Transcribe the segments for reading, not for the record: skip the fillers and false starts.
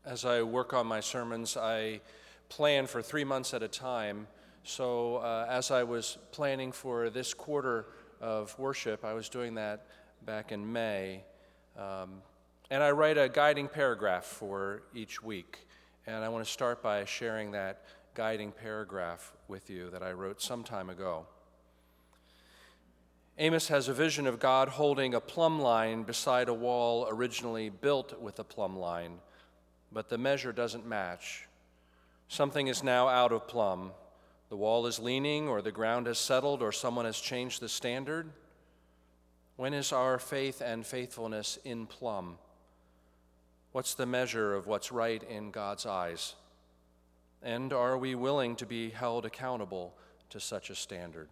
As I work on my sermons, I plan for 3 months at a time. So as I was planning for this quarter of worship, I was doing that back in May. And I write a guiding paragraph for each week. And I want to start by sharing that guiding paragraph with you that I wrote some time ago. Amos has a vision of God holding a plumb line beside a wall originally built with a plumb line, but the measure doesn't match. Something is now out of plumb. The wall is leaning, or the ground has settled, or someone has changed the standard. When is our faith and faithfulness in plumb? What's the measure of what's right in God's eyes? And are we willing to be held accountable to such a standard?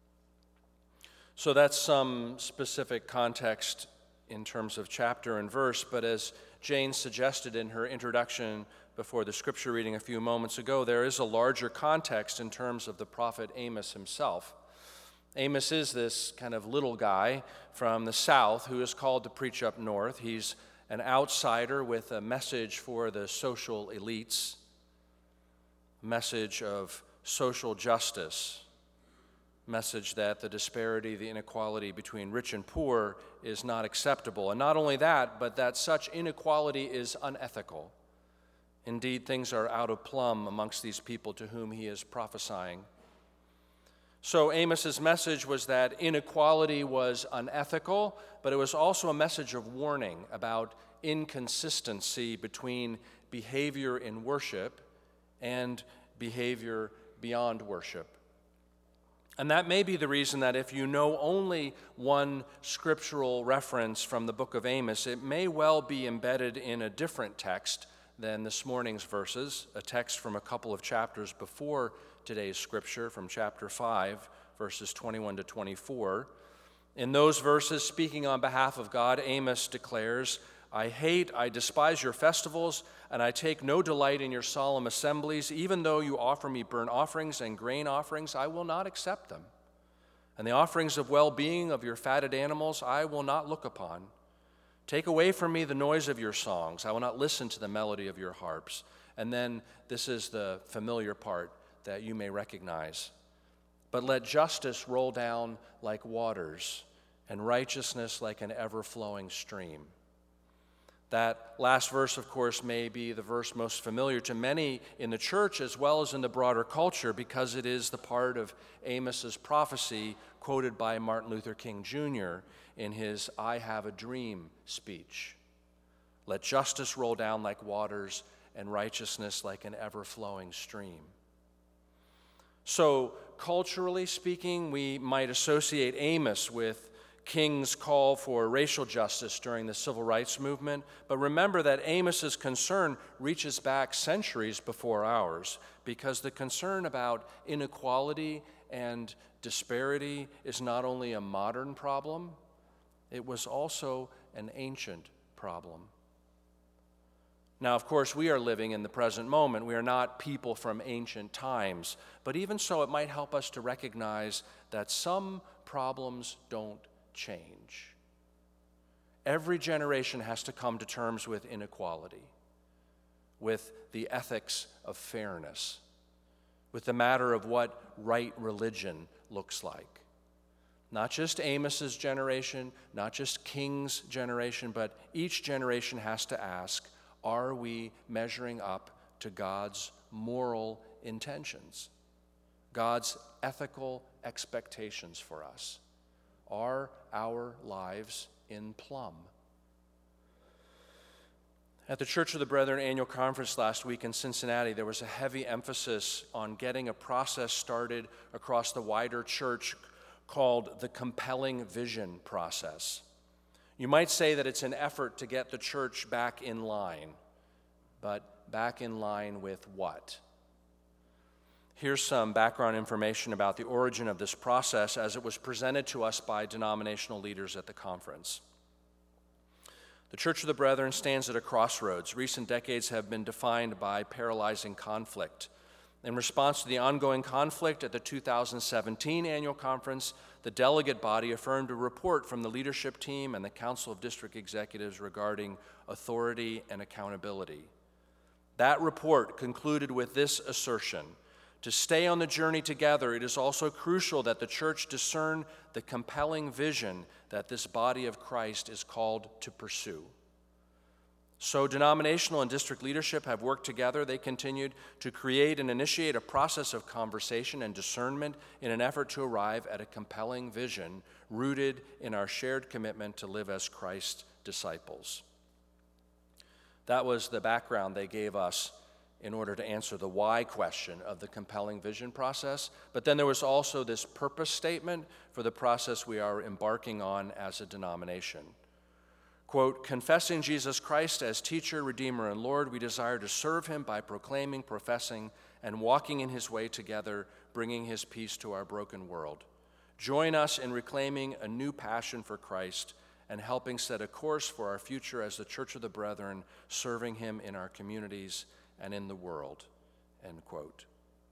So that's some specific context in terms of chapter and verse, but as Jane suggested in her introduction before the scripture reading a few moments ago, there is a larger context in terms of the prophet Amos himself. Amos is this kind of little guy from the south who is called to preach up north. He's an outsider with a message for the social elites, a message of social justice, message that the disparity, the inequality between rich and poor is not acceptable. And not only that, but that such inequality is unethical. Indeed, things are out of plumb amongst these people to whom he is prophesying. So Amos's message was that inequality was unethical, but it was also a message of warning about inconsistency between behavior in worship and behavior beyond worship. And that may be the reason that if you know only one scriptural reference from the book of Amos, it may well be embedded in a different text than this morning's verses, a text from a couple of chapters before today's scripture, from chapter 5, verses 21 to 24. In those verses, speaking on behalf of God, Amos declares, I despise your festivals, and I take no delight in your solemn assemblies. Even though you offer me burnt offerings and grain offerings, I will not accept them. And the offerings of well-being of your fatted animals I will not look upon. Take away from me the noise of your songs. I will not listen to the melody of your harps. And then this is the familiar part that you may recognize. But let justice roll down like waters, and righteousness like an ever-flowing stream. That last verse, of course, may be the verse most familiar to many in the church as well as in the broader culture, because it is the part of Amos's prophecy quoted by Martin Luther King Jr. in his I Have a Dream speech. Let justice roll down like waters, and righteousness like an ever-flowing stream. So, culturally speaking, we might associate Amos with King's call for racial justice during the civil rights movement, but remember that Amos's concern reaches back centuries before ours, because the concern about inequality and disparity is not only a modern problem, it was also an ancient problem. Now, of course, we are living in the present moment. We are not people from ancient times, but even so, it might help us to recognize that some problems don't change. Every generation has to come to terms with inequality, with the ethics of fairness, with the matter of what right religion looks like. Not just Amos's generation, not just King's generation, but each generation has to ask, are we measuring up to God's moral intentions, God's ethical expectations for us? Are our lives in plumb? At the Church of the Brethren annual conference last week in Cincinnati, there was a heavy emphasis on getting a process started across the wider church called the Compelling Vision process. You might say that it's an effort to get the church back in line, but back in line with what? Here's some background information about the origin of this process as it was presented to us by denominational leaders at the conference. The Church of the Brethren stands at a crossroads. Recent decades have been defined by paralyzing conflict. In response to the ongoing conflict at the 2017 annual conference, the delegate body affirmed a report from the leadership team and the Council of District Executives regarding authority and accountability. That report concluded with this assertion: to stay on the journey together, it is also crucial that the church discern the compelling vision that this body of Christ is called to pursue. So denominational and district leadership have worked together. They continued to create and initiate a process of conversation and discernment in an effort to arrive at a compelling vision rooted in our shared commitment to live as Christ's disciples. That was the background they gave us in order to answer the why question of the compelling vision process. But then there was also this purpose statement for the process we are embarking on as a denomination. Quote, confessing Jesus Christ as teacher, Redeemer, and Lord, we desire to serve him by proclaiming, professing, and walking in his way together, bringing his peace to our broken world. Join us in reclaiming a new passion for Christ and helping set a course for our future as the Church of the Brethren, serving him in our communities and in the world, end quote.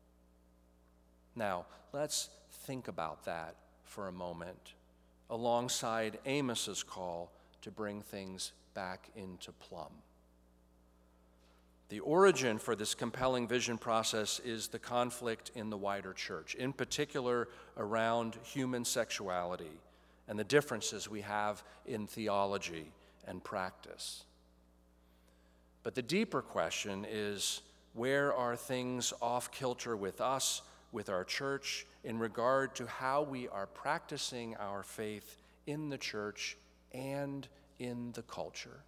Now, let's think about that for a moment, alongside Amos's call to bring things back into plumb. The origin for this compelling vision process is the conflict in the wider church, in particular around human sexuality and the differences we have in theology and practice. But the deeper question is, where are things off kilter with us, with our church, in regard to how we are practicing our faith in the church and in the culture?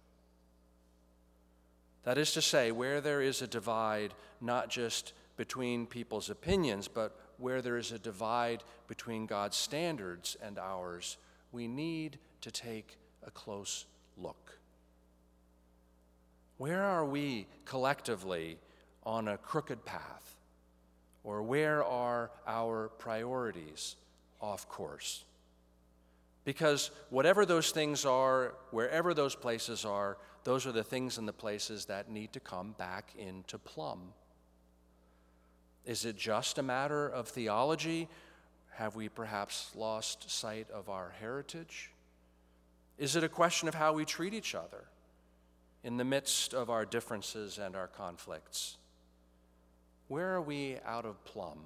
That is to say, where there is a divide not just between people's opinions, but where there is a divide between God's standards and ours, we need to take a close look. Where are we collectively on a crooked path? Or where are our priorities off course? Because whatever those things are, wherever those places are, those are the things and the places that need to come back into plumb. Is it just a matter of theology? Have we perhaps lost sight of our heritage? Is it a question of how we treat each other in the midst of our differences and our conflicts? Where are we out of plumb?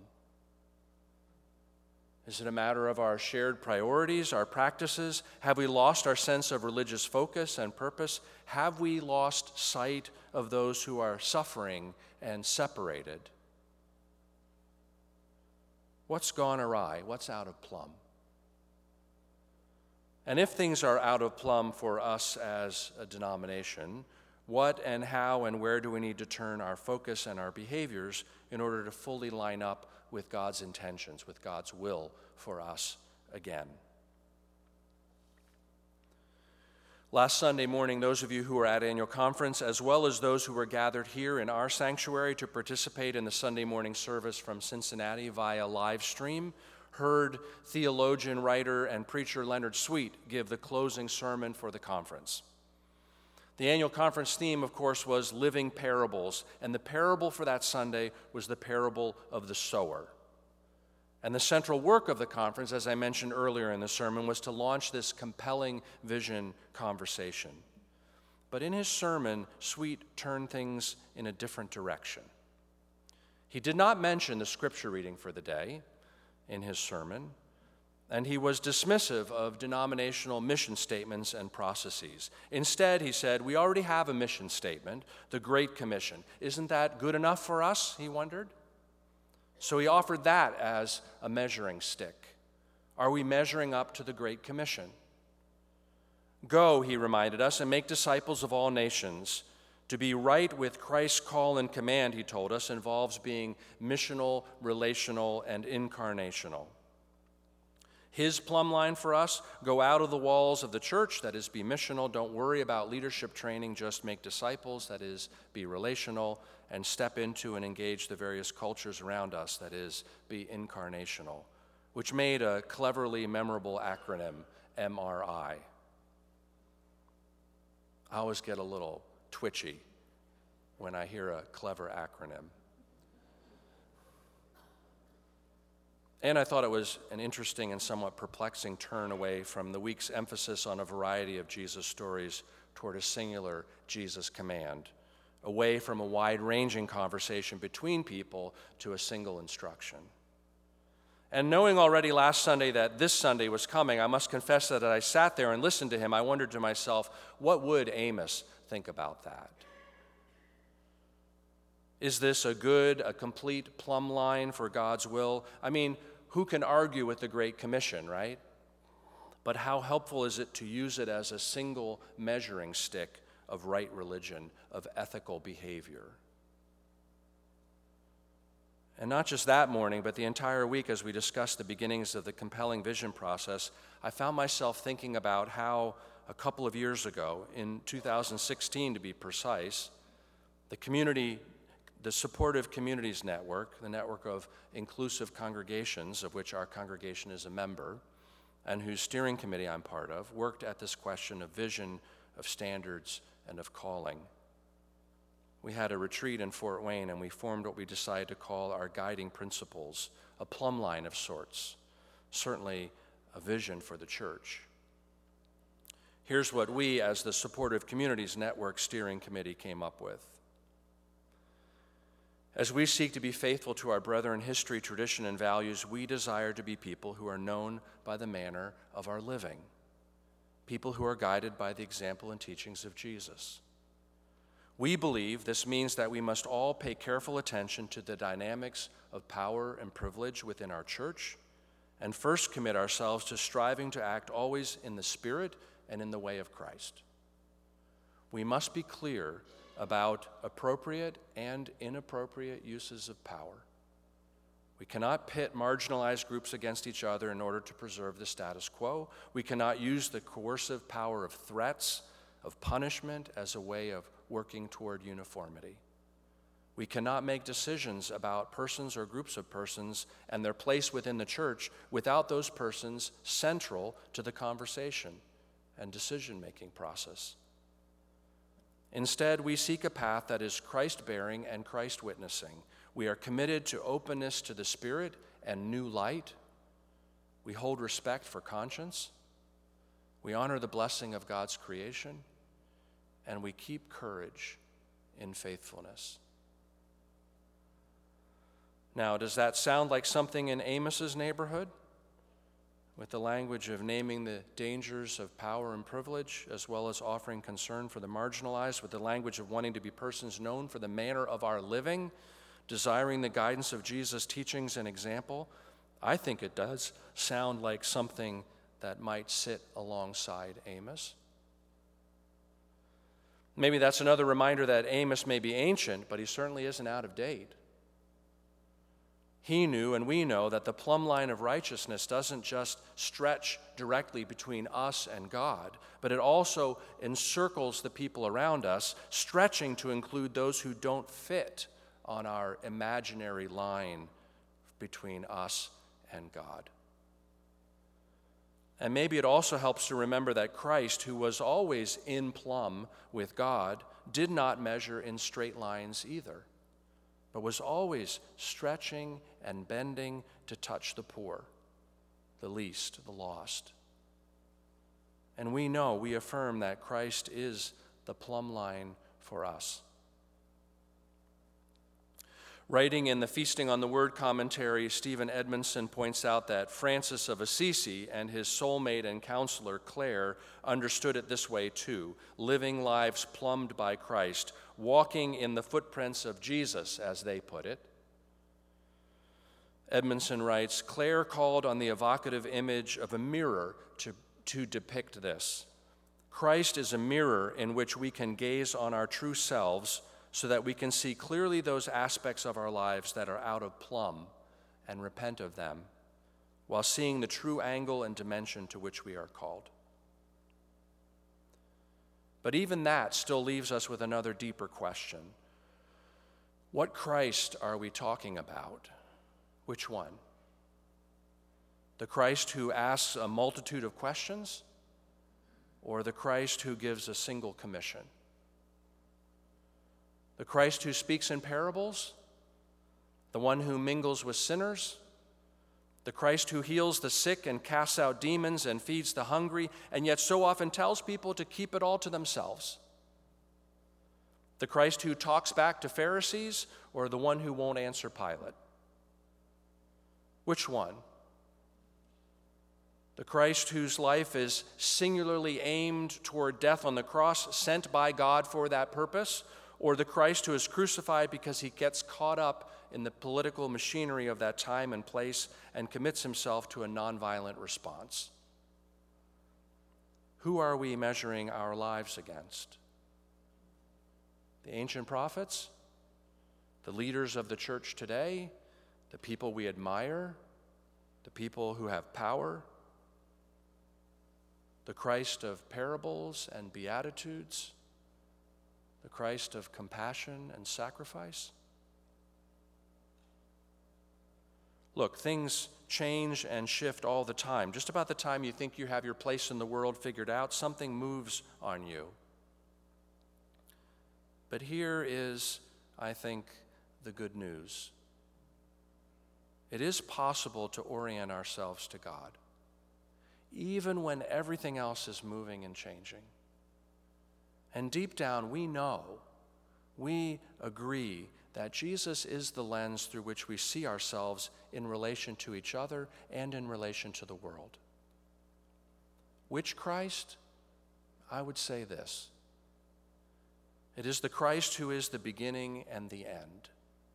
Is it a matter of our shared priorities, our practices? Have we lost our sense of religious focus and purpose? Have we lost sight of those who are suffering and separated? What's gone awry? What's out of plumb? And if things are out of plumb for us as a denomination, what and how and where do we need to turn our focus and our behaviors in order to fully line up with God's intentions, with God's will for us again? Last Sunday morning, those of you who were at annual conference, as well as those who were gathered here in our sanctuary to participate in the Sunday morning service from Cincinnati via live stream, heard theologian, writer, and preacher Leonard Sweet give the closing sermon for the conference. The annual conference theme, of course, was living parables, and the parable for that Sunday was the parable of the sower. And the central work of the conference, as I mentioned earlier in the sermon, was to launch this compelling vision conversation. But in his sermon, Sweet turned things in a different direction. He did not mention the scripture reading for the day in his sermon, and he was dismissive of denominational mission statements and processes. Instead, he said, we already have a mission statement, the Great Commission. Isn't that good enough for us, he wondered? So he offered that as a measuring stick. Are we measuring up to the Great Commission? Go, he reminded us, and make disciples of all nations. To be right with Christ's call and command, he told us, involves being missional, relational, and incarnational. His plumb line for us, go out of the walls of the church, that is, be missional, don't worry about leadership training, just make disciples, that is, be relational, and step into and engage the various cultures around us, that is, be incarnational, which made a cleverly memorable acronym, MRI. I always get a little twitchy when I hear a clever acronym. And I thought it was an interesting and somewhat perplexing turn away from the week's emphasis on a variety of Jesus stories toward a singular Jesus command, away from a wide-ranging conversation between people to a single instruction. And knowing already last Sunday that this Sunday was coming, I must confess that as I sat there and listened to him, I wondered to myself, what would Amos think about that? Is this a complete plumb line for God's will? I mean, who can argue with the Great Commission, right? But how helpful is it to use it as a single measuring stick of right religion, of ethical behavior? And not just that morning, but the entire week as we discussed the beginnings of the compelling vision process, I found myself thinking about how a couple of years ago, in 2016 to be precise, the Supportive Communities Network, the network of inclusive congregations, of which our congregation is a member, and whose steering committee I'm part of, worked at this question of vision, of standards, and of calling. We had a retreat in Fort Wayne, and we formed what we decided to call our guiding principles, a plumb line of sorts, certainly a vision for the church. Here's what we, as the Supportive Communities Network Steering Committee, came up with. As we seek to be faithful to our brethren, history, tradition, and values, we desire to be people who are known by the manner of our living, people who are guided by the example and teachings of Jesus. We believe this means that we must all pay careful attention to the dynamics of power and privilege within our church, and first commit ourselves to striving to act always in the Spirit and in the way of Christ. We must be clear about appropriate and inappropriate uses of power. We cannot pit marginalized groups against each other in order to preserve the status quo. We cannot use the coercive power of threats, of punishment, as a way of working toward uniformity. We cannot make decisions about persons or groups of persons and their place within the church without those persons central to the conversation and decision-making process. Instead, we seek a path that is Christ-bearing and Christ-witnessing. We are committed to openness to the Spirit and new light. We hold respect for conscience. We honor the blessing of God's creation. And we keep courage in faithfulness. Now, does that sound like something in Amos's neighborhood? With the language of naming the dangers of power and privilege, as well as offering concern for the marginalized, with the language of wanting to be persons known for the manner of our living, desiring the guidance of Jesus' teachings and example? I think it does sound like something that might sit alongside Amos. Maybe that's another reminder that Amos may be ancient, but he certainly isn't out of date. He knew, and we know, that the plumb line of righteousness doesn't just stretch directly between us and God, but it also encircles the people around us, stretching to include those who don't fit on our imaginary line between us and God. And maybe it also helps to remember that Christ, who was always in plumb with God, did not measure in straight lines either, but was always stretching and bending to touch the poor, the least, the lost. And we affirm that Christ is the plumb line for us. Writing in the Feasting on the Word commentary, Stephen Edmondson points out that Francis of Assisi and his soulmate and counselor, Clare, understood it this way too, living lives plumbed by Christ, walking in the footprints of Jesus, as they put it. Edmondson writes, Clare called on the evocative image of a mirror to depict this. Christ is a mirror in which we can gaze on our true selves so that we can see clearly those aspects of our lives that are out of plumb and repent of them, while seeing the true angle and dimension to which we are called. But even that still leaves us with another deeper question. What Christ are we talking about? Which one? The Christ who asks a multitude of questions, or the Christ who gives a single commission? The Christ who speaks in parables, the one who mingles with sinners, the Christ who heals the sick and casts out demons and feeds the hungry, and yet so often tells people to keep it all to themselves. The Christ who talks back to Pharisees, or the one who won't answer Pilate? Which one? The Christ whose life is singularly aimed toward death on the cross, sent by God for that purpose, or the Christ who is crucified because he gets caught up in the political machinery of that time and place and commits himself to a nonviolent response? Who are we measuring our lives against? The ancient prophets? The leaders of the church today? The people we admire? The people who have power? The Christ of parables and beatitudes? The Christ of compassion and sacrifice? Look, things change and shift all the time. Just about the time you think you have your place in the world figured out, something moves on you. But here is, I think, the good news. It is possible to orient ourselves to God, even when everything else is moving and changing. And deep down, we agree that Jesus is the lens through which we see ourselves in relation to each other and in relation to the world. Which Christ? I would say this. It is the Christ who is the beginning and the end,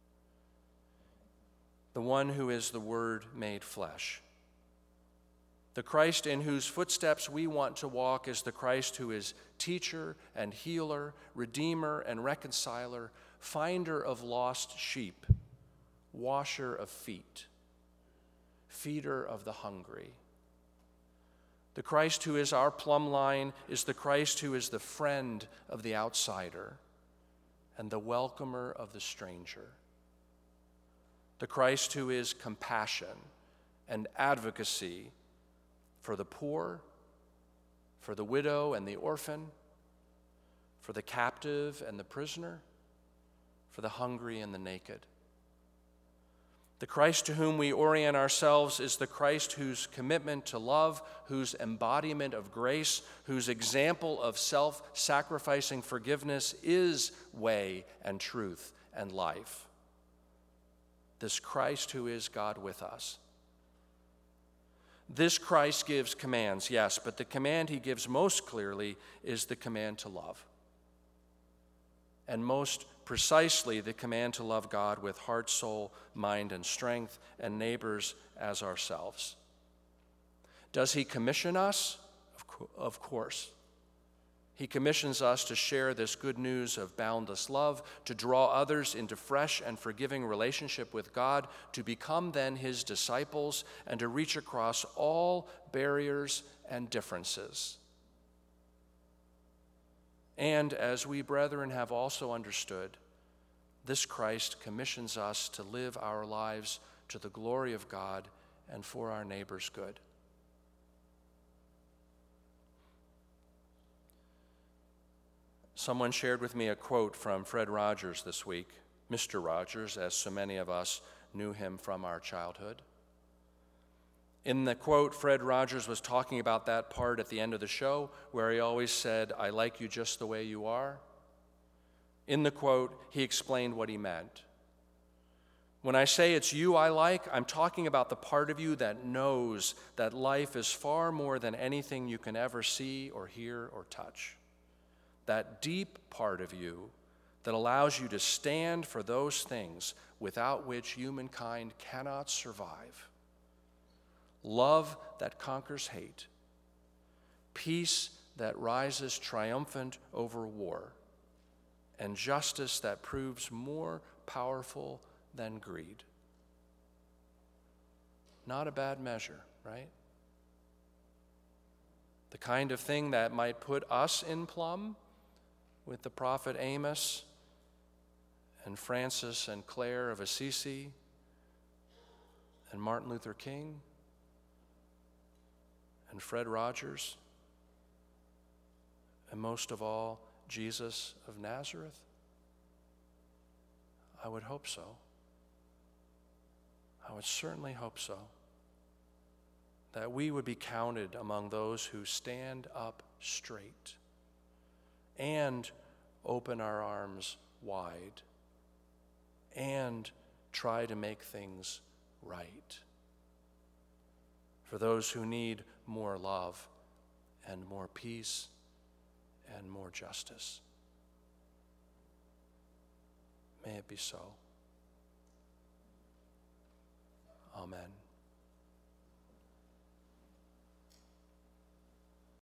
the one who is the Word made flesh. The Christ in whose footsteps we want to walk is the Christ who is teacher and healer, redeemer and reconciler, finder of lost sheep, washer of feet, feeder of the hungry. The Christ who is our plumb line is the Christ who is the friend of the outsider and the welcomer of the stranger. The Christ who is compassion and advocacy for the poor, for the widow and the orphan, for the captive and the prisoner, for the hungry and the naked. The Christ to whom we orient ourselves is the Christ whose commitment to love, whose embodiment of grace, whose example of self-sacrificing forgiveness is way and truth and life. This Christ who is God with us. This Christ gives commands, yes, but the command he gives most clearly is the command to love. And most precisely, the command to love God with heart, soul, mind, and strength, and neighbors as ourselves. Does he commission us? Of course. He commissions us to share this good news of boundless love, to draw others into fresh and forgiving relationship with God, to become then his disciples, and to reach across all barriers and differences. And as we brethren have also understood, this Christ commissions us to live our lives to the glory of God and for our neighbor's good. Someone shared with me a quote from Fred Rogers this week, Mr. Rogers, as so many of us knew him from our childhood. In the quote, Fred Rogers was talking about that part at the end of the show where he always said, "I like you just the way you are." In the quote, he explained what he meant. When I say it's you I like, I'm talking about the part of you that knows that life is far more than anything you can ever see or hear or touch. That deep part of you that allows you to stand for those things without which humankind cannot survive. Love that conquers hate. Peace that rises triumphant over war. And justice that proves more powerful than greed. Not a bad measure, right? The kind of thing that might put us in plumb with the prophet Amos and Francis and Clare of Assisi and Martin Luther King and Fred Rogers and most of all, Jesus of Nazareth? I would hope so. I would certainly hope so. That we would be counted among those who stand up straight and open our arms wide and try to make things right. For those who need more love and more peace and more justice. May it be so. Amen.